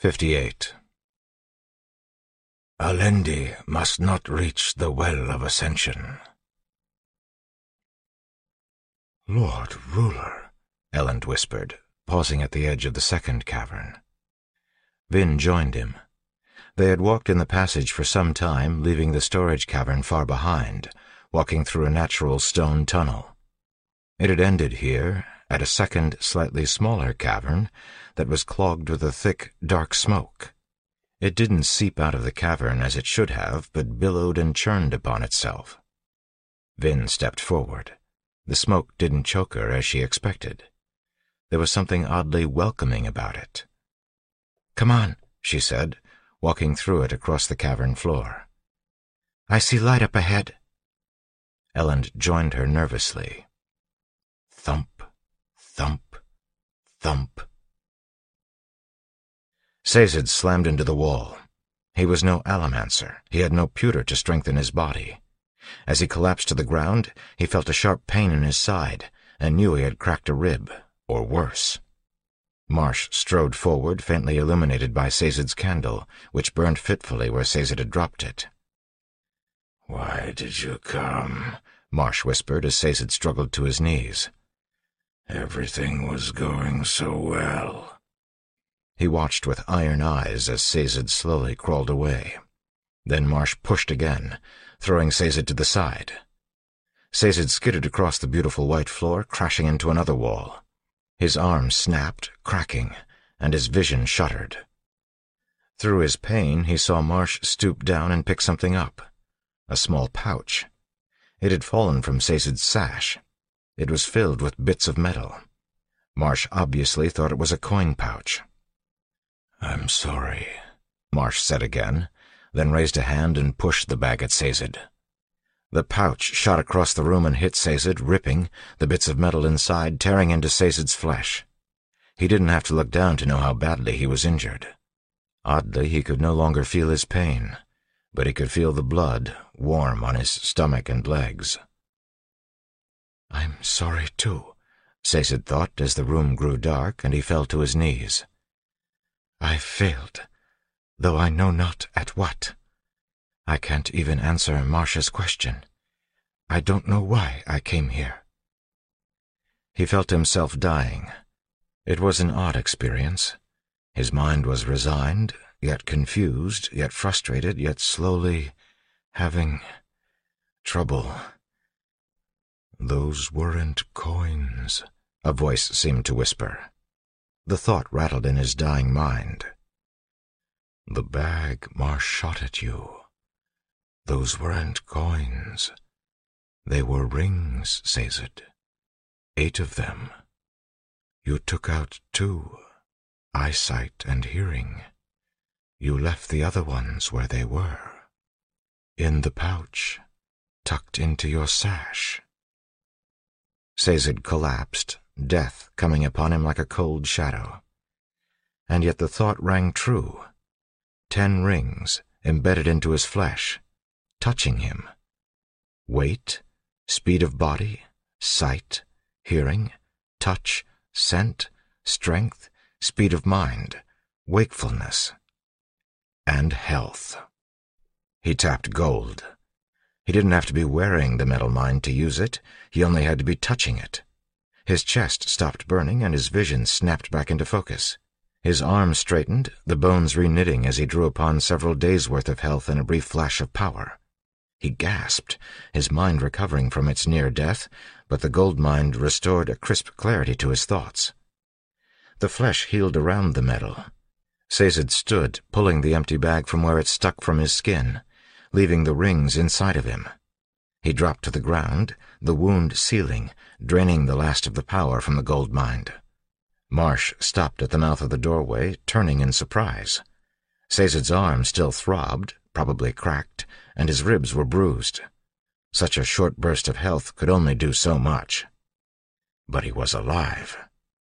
58. Alendi must not reach the Well of Ascension. Lord Ruler, Elend whispered, pausing at the edge of the second cavern. Vin joined him. They had walked in the passage for some time, leaving the storage cavern far behind, walking through a natural stone tunnel. It had ended here, at a second, slightly smaller cavern that was clogged with a thick, dark smoke. It didn't seep out of the cavern as it should have, but billowed and churned upon itself. Vin stepped forward. The smoke didn't choke her as she expected. There was something oddly welcoming about it. "Come on," she said, walking through it across the cavern floor. "I see light up ahead." Elend joined her nervously. Thump, thump, thump. Sazed slammed into the wall. He was no allomancer. He had no pewter to strengthen his body. As he collapsed to the ground, he felt a sharp pain in his side and knew he had cracked a rib, or worse. Marsh strode forward, faintly illuminated by Sazed's candle, which burned fitfully where Sazed had dropped it. "Why did you come?" Marsh whispered as Sazed struggled to his knees. "Everything was going so well." He watched with iron eyes as Sazed slowly crawled away. Then Marsh pushed again, throwing Sazed to the side. Sazed skidded across the beautiful white floor, crashing into another wall. His arm snapped, cracking, and his vision shuttered. Through his pain, he saw Marsh stoop down and pick something up. A small pouch. It had fallen from Sazed's sash. It was filled with bits of metal. Marsh obviously thought it was a coin pouch. "I'm sorry," Marsh said again, then raised a hand and pushed the bag at Sazed. The pouch shot across the room and hit Sazed, ripping, the bits of metal inside tearing into Sazed's flesh. He didn't have to look down to know how badly he was injured. Oddly, he could no longer feel his pain, but he could feel the blood warm on his stomach and legs. "I'm sorry, too," Sazed thought as the room grew dark and he fell to his knees. "I failed, though I know not at what. I can't even answer Marsh's question. I don't know why I came here." He felt himself dying. It was an odd experience. His mind was resigned, yet confused, yet frustrated, yet slowly having trouble. "Those weren't coins," a voice seemed to whisper. The thought rattled in his dying mind. "The bag Marsh shot at you. Those weren't coins. They were rings, Sazed. 8 of them. You took out 2, eyesight and hearing. You left the other ones where they were. In the pouch, tucked into your sash." Sazed collapsed, death coming upon him like a cold shadow. And yet the thought rang true. 10 rings embedded into his flesh, touching him. Weight, speed of body, sight, hearing, touch, scent, strength, speed of mind, wakefulness, and health. He tapped gold. He didn't have to be wearing the metal mind to use it. He only had to be touching it. His chest stopped burning and his vision snapped back into focus. His arms straightened, the bones reknitting as he drew upon several days' worth of health in a brief flash of power. He gasped, his mind recovering from its near death, but the gold mind restored a crisp clarity to his thoughts. The flesh healed around the metal. Sazed stood, pulling the empty bag from where it stuck from his skin, leaving the rings inside of him. He dropped to the ground, the wound sealing, draining the last of the power from the gold mind. Marsh stopped at the mouth of the doorway, turning in surprise. Sazed's arm still throbbed, probably cracked, and his ribs were bruised. Such a short burst of health could only do so much. But he was alive.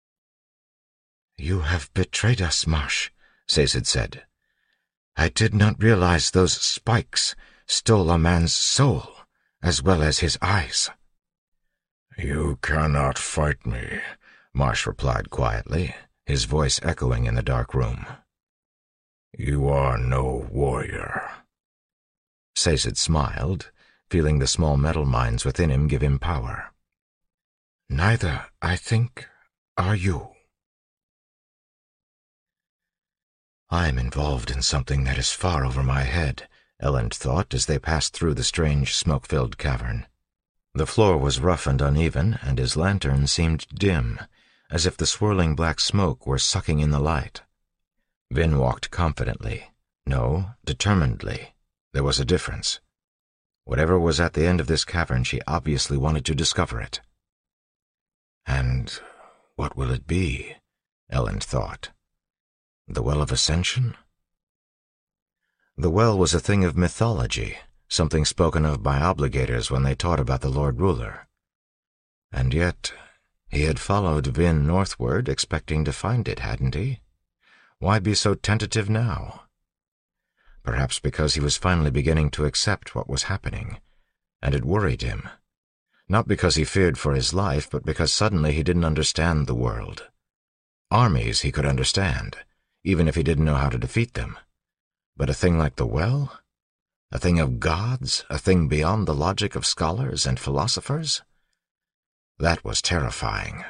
"You have betrayed us, Marsh," Sazed said. "I did not realize those spikes stole a man's soul, as well as his eyes." "You cannot fight me," Marsh replied quietly, his voice echoing in the dark room. You are no warrior. Sazed smiled, feeling the small metal minds within him give him power. Neither, I think, are you. I'm involved in something that is far over my head, Elend thought as they passed through the strange smoke-filled cavern. The floor was rough and uneven, and his lantern seemed dim, as if the swirling black smoke were sucking in the light. Vin walked confidently. No, determinedly. There was a difference. Whatever was at the end of this cavern, she obviously wanted to discover it. And what will it be? Elend thought. The Well of Ascension? The well was a thing of mythology, something spoken of by obligators when they taught about the Lord Ruler. And yet, he had followed Vin northward, expecting to find it, hadn't he? Why be so tentative now? Perhaps because he was finally beginning to accept what was happening, and it worried him. Not because he feared for his life, but because suddenly he didn't understand the world. Armies he could understand, even if he didn't know how to defeat them. But a thing like the well? A thing of gods? A thing beyond the logic of scholars and philosophers? That was terrifying.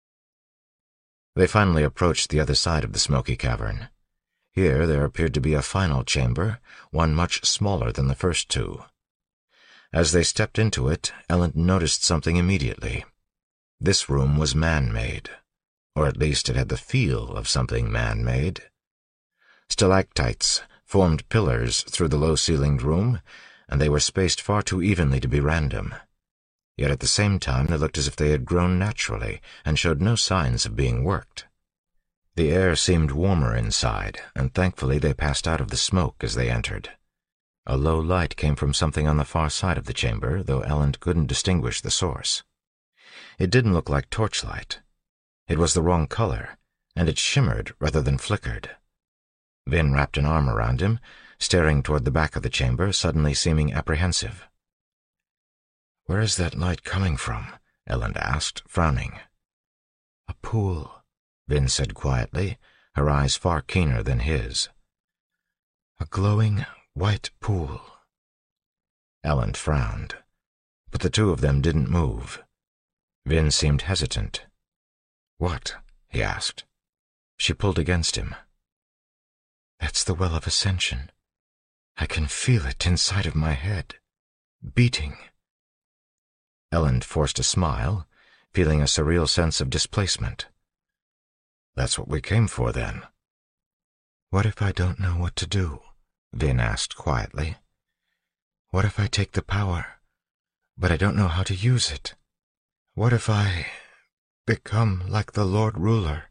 They finally approached the other side of the smoky cavern. Here there appeared to be a final chamber, one much smaller than the first two. As they stepped into it, Elend noticed something immediately. This room was man-made, or at least it had the feel of something man-made. Stalactites formed pillars through the low-ceilinged room, and they were spaced far too evenly to be random. Yet at the same time they looked as if they had grown naturally and showed no signs of being worked. The air seemed warmer inside, and thankfully they passed out of the smoke as they entered. A low light came from something on the far side of the chamber, though Elend couldn't distinguish the source. It didn't look like torchlight. It was the wrong color, and it shimmered rather than flickered. Vin wrapped an arm around him, staring toward the back of the chamber, suddenly seeming apprehensive. "Where is that light coming from?" Elend asked, frowning. "A pool," Vin said quietly, her eyes far keener than his. "A glowing white pool." Elend frowned, but the two of them didn't move. Vin seemed hesitant. "What?" he asked. She pulled against him. "That's the Well of Ascension. I can feel it inside of my head, beating." Elend forced a smile, feeling a surreal sense of displacement. "That's what we came for, then." "What if I don't know what to do?" Vin asked quietly. "What if I take the power, but I don't know how to use it? What if I become like the Lord Ruler?"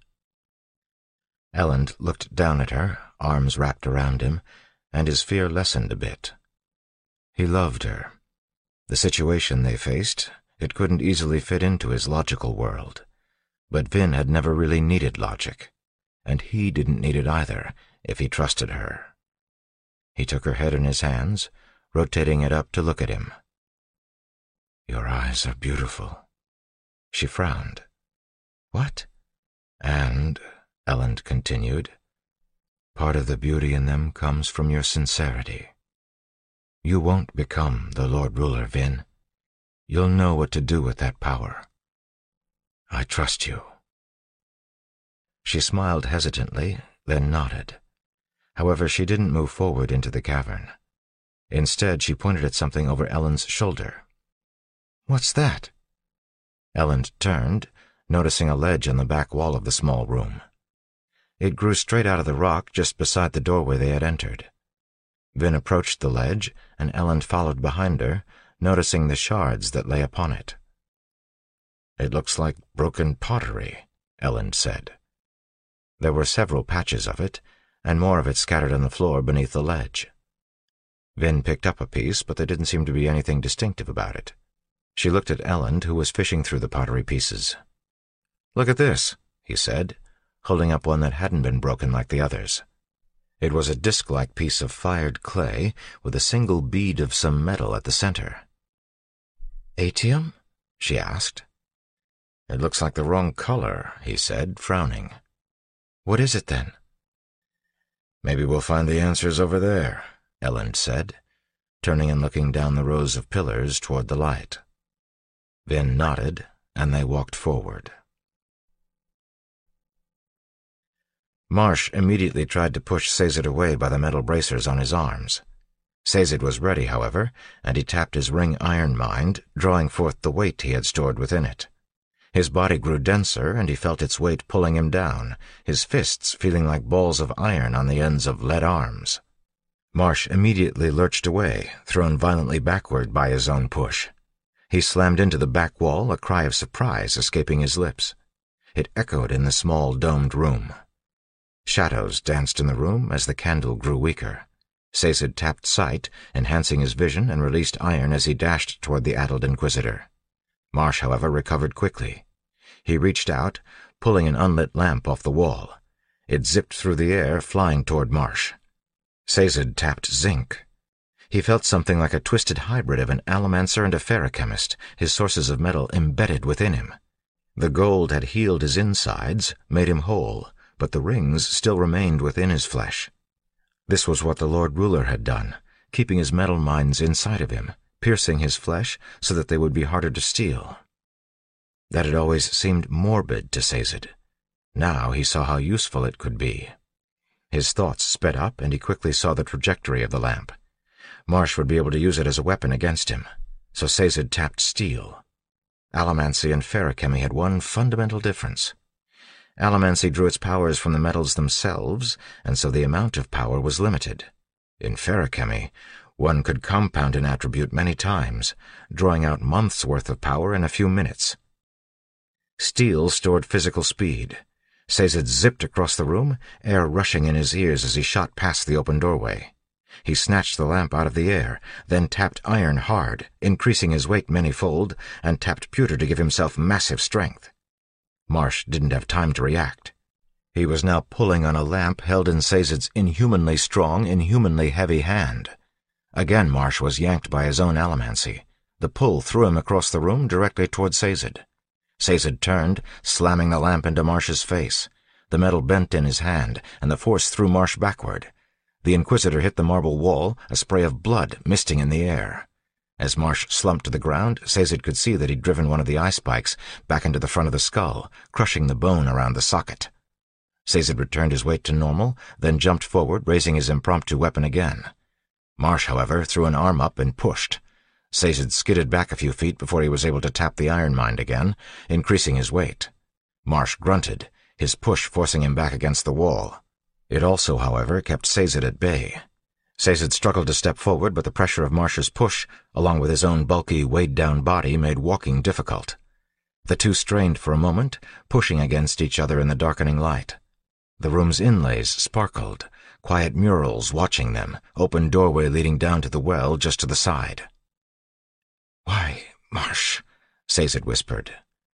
Elend looked down at her, arms wrapped around him, and his fear lessened a bit. He loved her. The situation they faced, it couldn't easily fit into his logical world. But Vin had never really needed logic, and he didn't need it either if he trusted her. He took her head in his hands, rotating it up to look at him. "Your eyes are beautiful." She frowned. "What?" "And," Elend continued, "part of the beauty in them comes from your sincerity. You won't become the Lord Ruler, Vin. You'll know what to do with that power. I trust you." She smiled hesitantly, then nodded. However, she didn't move forward into the cavern. Instead, she pointed at something over Elend's shoulder. "What's that?" Elend turned, noticing a ledge on the back wall of the small room. It grew straight out of the rock just beside the doorway they had entered. Vin approached the ledge, and Elend followed behind her, noticing the shards that lay upon it. "It looks like broken pottery," Elend said. There were several patches of it, and more of it scattered on the floor beneath the ledge. Vin picked up a piece, but there didn't seem to be anything distinctive about it. She looked at Elend, who was fishing through the pottery pieces. "Look at this," he said, holding up one that hadn't been broken like the others. It was a disc-like piece of fired clay with a single bead of some metal at the center. "Atium?" she asked. "It looks like the wrong color," he said, frowning. "What is it, then?" Maybe we'll find the answers over there, Elend said, turning and looking down the rows of pillars toward the light. Vin nodded, and they walked forward. Marsh immediately tried to push Sazed away by the metal bracers on his arms. Sazed was ready, however, and he tapped his ring iron mind, drawing forth the weight he had stored within it. His body grew denser, and he felt its weight pulling him down, his fists feeling like balls of iron on the ends of lead arms. Marsh immediately lurched away, thrown violently backward by his own push. He slammed into the back wall, a cry of surprise escaping his lips. It echoed in the small domed room. Shadows danced in the room as the candle grew weaker. Sazed tapped sight, enhancing his vision, and released iron as he dashed toward the addled Inquisitor. Marsh, however, recovered quickly. He reached out, pulling an unlit lamp off the wall. It zipped through the air, flying toward Marsh. Sazed tapped zinc. He felt something like a twisted hybrid of an allomancer and a ferrochemist, his sources of metal embedded within him. The gold had healed his insides, made him whole, but the rings still remained within his flesh. This was what the Lord Ruler had done, keeping his metal mines inside of him, piercing his flesh so that they would be harder to steal. That had always seemed morbid to Sazed. Now he saw how useful it could be. His thoughts sped up, and he quickly saw the trajectory of the lamp. Marsh would be able to use it as a weapon against him, so Sazed tapped steel. Allomancy and ferrochemy had one fundamental difference. Allomancy drew its powers from the metals themselves, and so the amount of power was limited. In ferrochemy, one could compound an attribute many times, drawing out months' worth of power in a few minutes. Steel stored physical speed. Sazed zipped across the room, air rushing in his ears as he shot past the open doorway. He snatched the lamp out of the air, then tapped iron hard, increasing his weight many-fold, and tapped pewter to give himself massive strength. Marsh didn't have time to react. He was now pulling on a lamp held in Sazed's inhumanly strong, inhumanly heavy hand. Again Marsh was yanked by his own allomancy. The pull threw him across the room directly toward Sazed. Sazed turned, slamming the lamp into Marsh's face. The metal bent in his hand, and the force threw Marsh backward. The Inquisitor hit the marble wall, a spray of blood misting in the air. As Marsh slumped to the ground, Sazed could see that he'd driven one of the eye spikes back into the front of the skull, crushing the bone around the socket. Sazed returned his weight to normal, then jumped forward, raising his impromptu weapon again. Marsh, however, threw an arm up and pushed. Sazed skidded back a few feet before he was able to tap the iron mind again, increasing his weight. Marsh grunted, his push forcing him back against the wall. It also, however, kept Sazed at bay. Sazed struggled to step forward, but the pressure of Marsh's push, along with his own bulky, weighed-down body, made walking difficult. The two strained for a moment, pushing against each other in the darkening light. The room's inlays sparkled, quiet murals watching them, open doorway leading down to the well just to the side. "Why, Marsh?" Sazed whispered.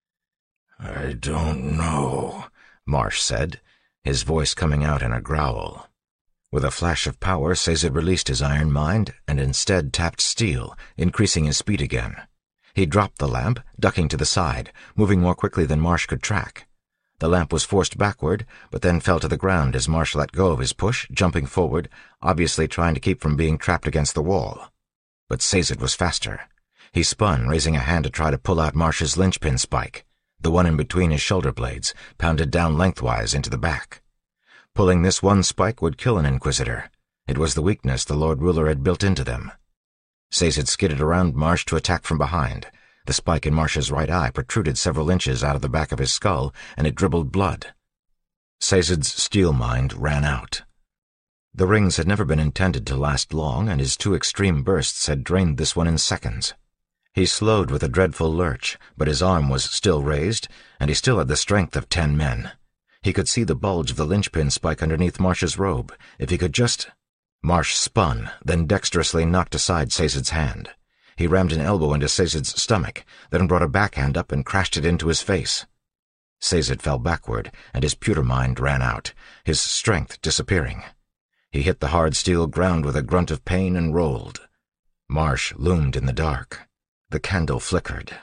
"I don't know," Marsh said, his voice coming out in a growl. With a flash of power, Sazed released his iron mind and instead tapped steel, increasing his speed again. He dropped the lamp, ducking to the side, moving more quickly than Marsh could track. The lamp was forced backward, but then fell to the ground as Marsh let go of his push, jumping forward, obviously trying to keep from being trapped against the wall. But Sazed was faster. He spun, raising a hand to try to pull out Marsh's linchpin spike, the one in between his shoulder blades, pounded down lengthwise into the back. Pulling this one spike would kill an Inquisitor. It was the weakness the Lord Ruler had built into them. Sazed skidded around Marsh to attack from behind. The spike in Marsh's right eye protruded several inches out of the back of his skull, and it dribbled blood. Sazed's steel mind ran out. The rings had never been intended to last long, and his two extreme bursts had drained this one in seconds. He slowed with a dreadful lurch, but his arm was still raised, and he still had the strength of 10 men. He could see the bulge of the linchpin spike underneath Marsh's robe. If he could just... Marsh spun, then dexterously knocked aside Sazed's hand. He rammed an elbow into Sazed's stomach, then brought a backhand up and crashed it into his face. Sazed fell backward, and his pewter mind ran out, his strength disappearing. He hit the hard steel ground with a grunt of pain and rolled. Marsh loomed in the dark. The candle flickered.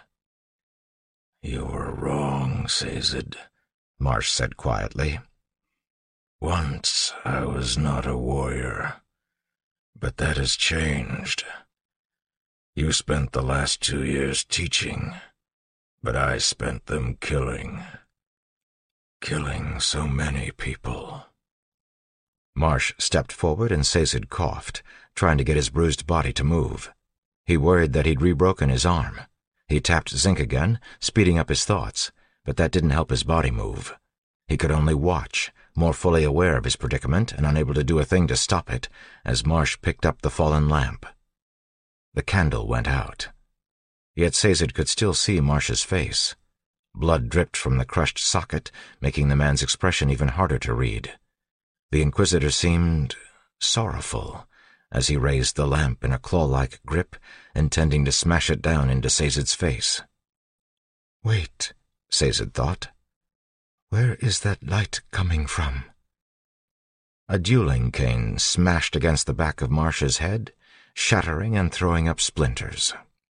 "You were wrong, Sazed," Marsh said quietly. Once I was not a warrior, but that has changed. You spent the last 2 years teaching, but I spent them killing. Killing so many people." Marsh stepped forward and Sazed coughed, trying to get his bruised body to move. He worried that he'd re-broken his arm. He tapped zinc again, speeding up his thoughts, but that didn't help his body move. He could only watch, more fully aware of his predicament and unable to do a thing to stop it, as Marsh picked up the fallen lamp. The candle went out. Yet Sazed could still see Marsh's face. Blood dripped from the crushed socket, making the man's expression even harder to read. The Inquisitor seemed sorrowful as he raised the lamp in a claw-like grip, intending to smash it down into Sazed's face. "Wait," Sazed thought. "Where is that light coming from?" A dueling cane smashed against the back of Marsh's head, shattering and throwing up splinters.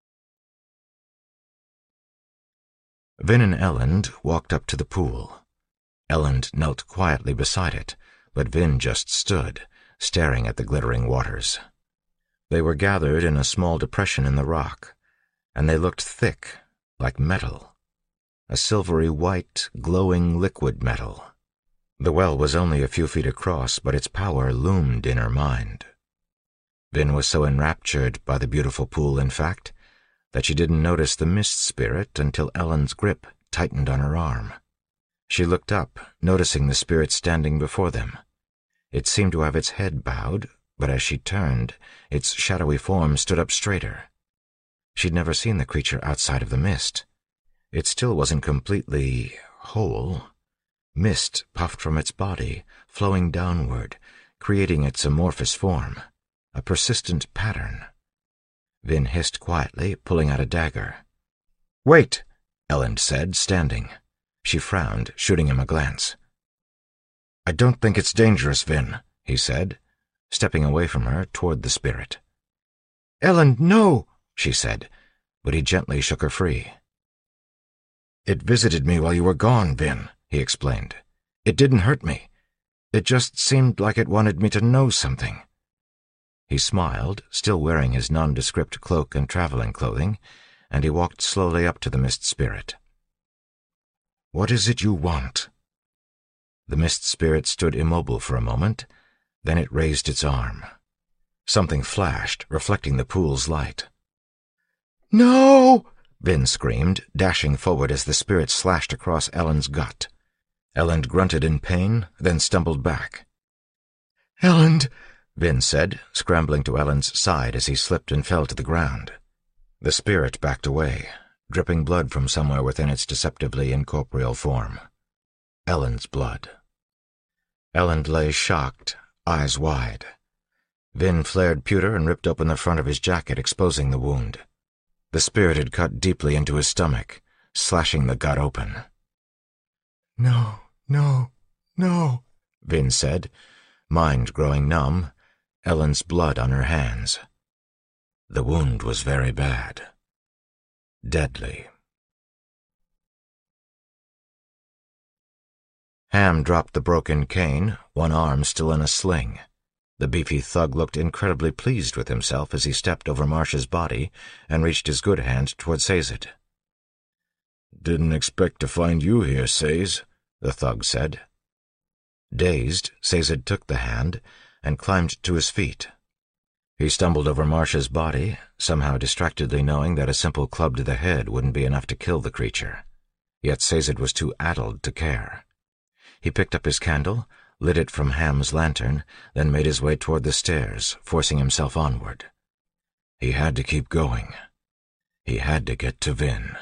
Vin and Elend walked up to the pool. Elend knelt quietly beside it, but Vin just stood, staring at the glittering waters. They were gathered in a small depression in the rock, and they looked thick, like metal. A silvery white, glowing liquid metal. The well was only a few feet across, but its power loomed in her mind. Vin was so enraptured by the beautiful pool, in fact, that she didn't notice the mist spirit until Elend's grip tightened on her arm. She looked up, noticing the spirit standing before them. It seemed to have its head bowed, but as she turned, its shadowy form stood up straighter. She'd never seen the creature outside of the mist. It still wasn't completely whole. Mist puffed from its body, flowing downward, creating its amorphous form, a persistent pattern. Vin hissed quietly, pulling out a dagger. "Wait," Elend said, standing. She frowned, shooting him a glance. "I don't think it's dangerous, Vin," he said, stepping away from her toward the spirit. "Elend, no," she said, but he gently shook her free. "It visited me while you were gone, Vin," he explained. "It didn't hurt me. It just seemed like it wanted me to know something." He smiled, still wearing his nondescript cloak and traveling clothing, and he walked slowly up to the mist spirit. "What is it you want?" The mist spirit stood immobile for a moment, then it raised its arm. Something flashed, reflecting the pool's light. "No!" Vin screamed, dashing forward as the spirit slashed across Elend's gut. Elend grunted in pain, then stumbled back. "Elend!" Vin said, scrambling to Elend's side as he slipped and fell to the ground. The spirit backed away, dripping blood from somewhere within its deceptively incorporeal form. Elend's blood. Elend lay shocked, eyes wide. Vin flared pewter and ripped open the front of his jacket, exposing the wound. The spirit had cut deeply into his stomach, slashing the gut open. "No, no, no," Vin said, mind growing numb, Elend's blood on her hands. The wound was very bad. Deadly. Ham dropped the broken cane, one arm still in a sling. The beefy thug looked incredibly pleased with himself as he stepped over Marsh's body and reached his good hand toward Sazed. "Didn't expect to find you here, Saz," the thug said. Dazed, Sazed took the hand and climbed to his feet. He stumbled over Marsh's body, somehow distractedly knowing that a simple club to the head wouldn't be enough to kill the creature. Yet Sazed was too addled to care. He picked up his candle, lit it from Ham's lantern, then made his way toward the stairs, forcing himself onward. He had to keep going. He had to get to Vin.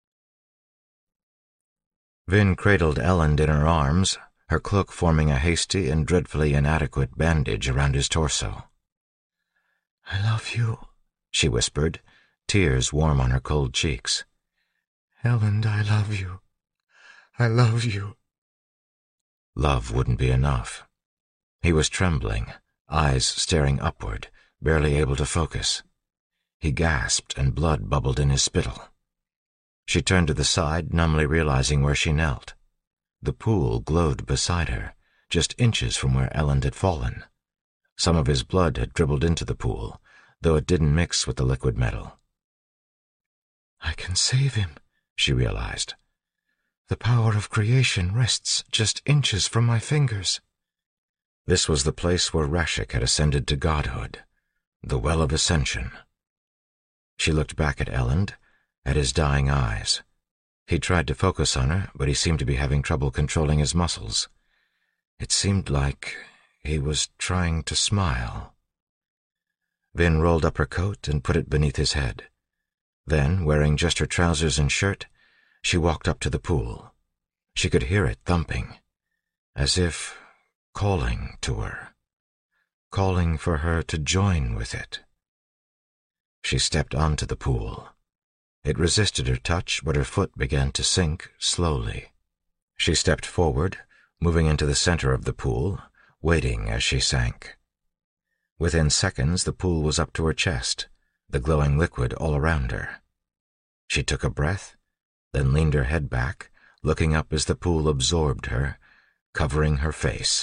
Vin cradled Elend in her arms, her cloak forming a hasty and dreadfully inadequate bandage around his torso. "I love you," she whispered, tears warm on her cold cheeks. "Elend, I love you. I love you." Love wouldn't be enough. He was trembling, eyes staring upward, barely able to focus. He gasped and blood bubbled in his spittle. She turned to the side, numbly realizing where she knelt. The pool glowed beside her, just inches from where Elend had fallen. Some of his blood had dribbled into the pool, though it didn't mix with the liquid metal. I can save him, she realized. The power of creation rests just inches from my fingers. This was the place where Rashek had ascended to godhood, the Well of Ascension. She looked back at Elend, at his dying eyes. He tried to focus on her, but he seemed to be having trouble controlling his muscles. It seemed like he was trying to smile. Vin rolled up her coat and put it beneath his head. Then, wearing just her trousers and shirt, she walked up to the pool. She could hear it thumping, as if calling to her, calling for her to join with it. She stepped onto the pool. It resisted her touch, but her foot began to sink slowly. She stepped forward, moving into the center of the pool, waiting as she sank. Within seconds, the pool was up to her chest, the glowing liquid all around her. She took a breath, then leaned her head back, looking up as the pool absorbed her, covering her face.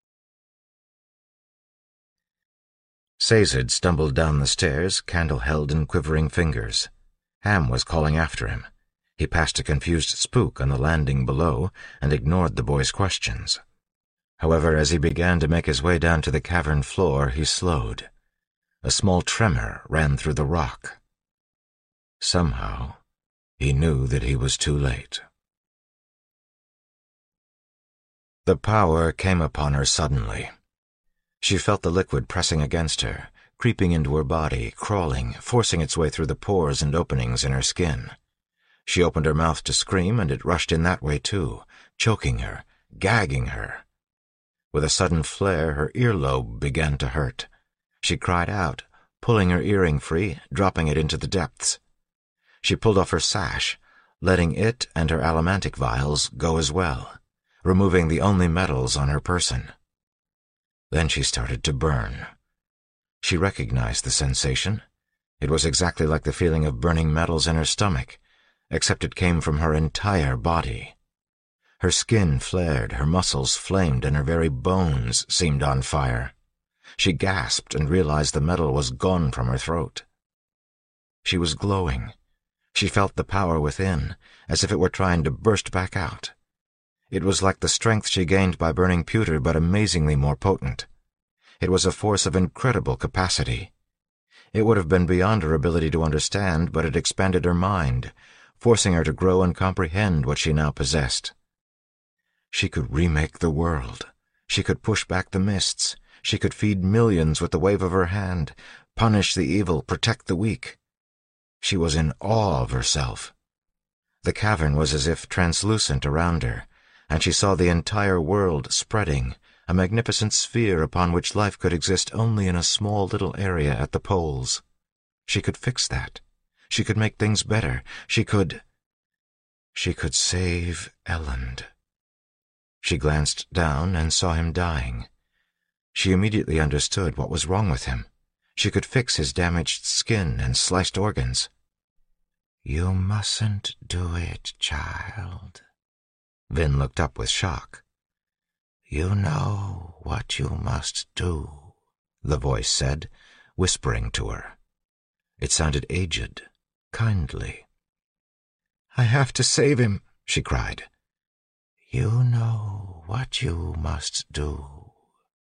Sazed stumbled down the stairs, candle held in quivering fingers. Ham was calling after him. He passed a confused spook on the landing below and ignored the boy's questions. However, as he began to make his way down to the cavern floor, he slowed. A small tremor ran through the rock. Somehow, he knew that he was too late. The power came upon her suddenly. She felt the liquid pressing against her, creeping into her body, crawling, forcing its way through the pores and openings in her skin. She opened her mouth to scream, and it rushed in that way too, choking her, gagging her. With a sudden flare, her earlobe began to hurt. She cried out, pulling her earring free, dropping it into the depths. She pulled off her sash, letting it and her allomantic vials go as well, removing the only metals on her person. Then she started to burn. She recognized the sensation. It was exactly like the feeling of burning metals in her stomach, except it came from her entire body. Her skin flared, her muscles flamed, and her very bones seemed on fire. She gasped and realized the metal was gone from her throat. She was glowing. She felt the power within, as if it were trying to burst back out. It was like the strength she gained by burning pewter, but amazingly more potent. It was a force of incredible capacity. It would have been beyond her ability to understand, but it expanded her mind, forcing her to grow and comprehend what she now possessed. She could remake the world. She could push back the mists. She could feed millions with the wave of her hand, punish the evil, protect the weak. She was in awe of herself. The cavern was as if translucent around her, and she saw the entire world spreading, a magnificent sphere upon which life could exist only in a small little area at the poles. She could fix that. She could make things better. She could save Elend. She glanced down and saw him dying. She immediately understood what was wrong with him. She could fix his damaged skin and sliced organs. "You mustn't do it, child." Vin looked up with shock. "You know what you must do," the voice said, whispering to her. It sounded aged, kindly. "I have to save him," she cried. "You know what you must do."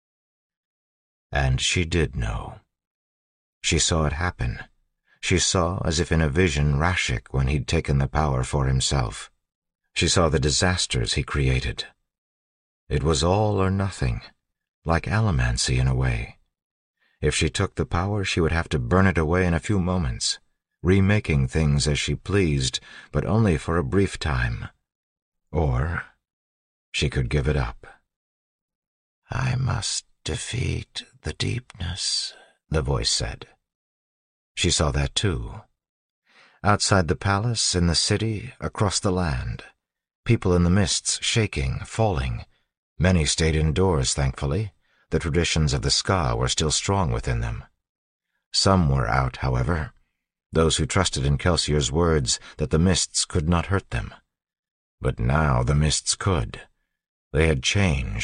And she did know. She saw it happen. She saw, as if in a vision, Rashek when he'd taken the power for himself. She saw the disasters he created. It was all or nothing, like allomancy in a way. If she took the power, she would have to burn it away in a few moments, remaking things as she pleased, but only for a brief time. Or she could give it up. "I must defeat the deepness," the voice said. She saw that too. Outside the palace, in the city, across the land, people in the mists shaking, falling. Many stayed indoors, thankfully. The traditions of the Ska were still strong within them. Some were out, however, those who trusted in Kelsier's words that the mists could not hurt them. But now the mists could. They had changed,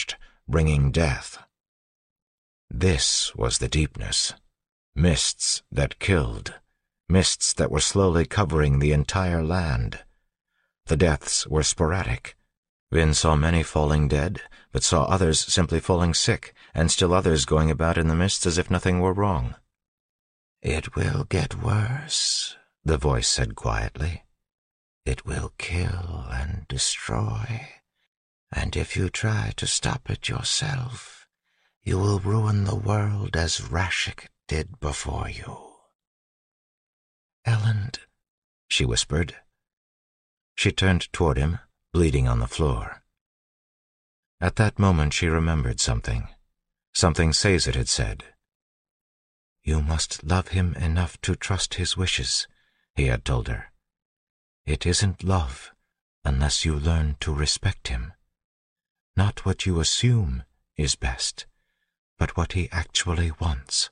bringing death. This was the deepness. Mists that killed. Mists that were slowly covering the entire land. The deaths were sporadic. Vin saw many falling dead, but saw others simply falling sick, and still others going about in the mists as if nothing were wrong. "It will get worse," the voice said quietly. "It will kill and destroy, and if you try to stop it yourself, you will ruin the world as Rashik did before you." "Elend," she whispered. She turned toward him, bleeding on the floor. At that moment she remembered something. Something Sazed had said. "You must love him enough to trust his wishes," he had told her. "It isn't love unless you learn to respect him. Not what you assume is best, but what he actually wants."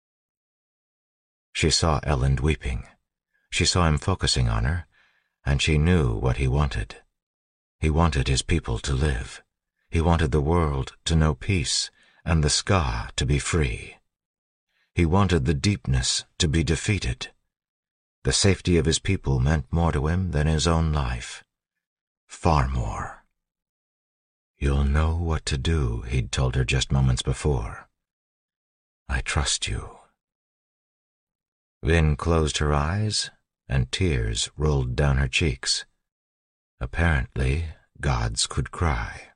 She saw Elend weeping. She saw him focusing on her, and she knew what he wanted. He wanted his people to live. He wanted the world to know peace and the Ska to be free. He wanted the deepness to be defeated. The safety of his people meant more to him than his own life. Far more. "You'll know what to do," he'd told her just moments before. "I trust you." Vin closed her eyes, and tears rolled down her cheeks. Apparently, gods could cry.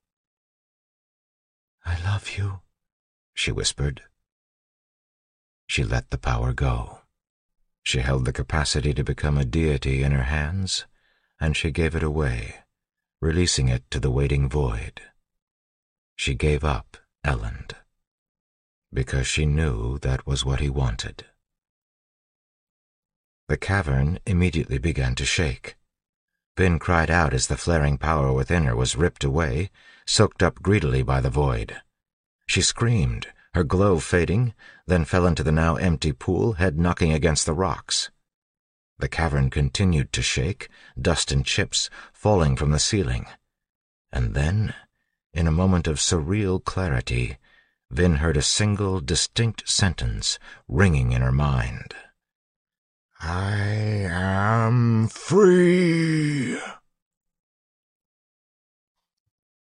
"I love you," she whispered. She let the power go. She held the capacity to become a deity in her hands, and she gave it away, releasing it to the waiting void. She gave up Elend, because she knew that was what he wanted. The cavern immediately began to shake. Vin cried out as the flaring power within her was ripped away, soaked up greedily by the void. She screamed, her glow fading, then fell into the now empty pool, head knocking against the rocks. The cavern continued to shake, dust and chips falling from the ceiling. And then, in a moment of surreal clarity, Vin heard a single distinct sentence ringing in her mind. "I am free."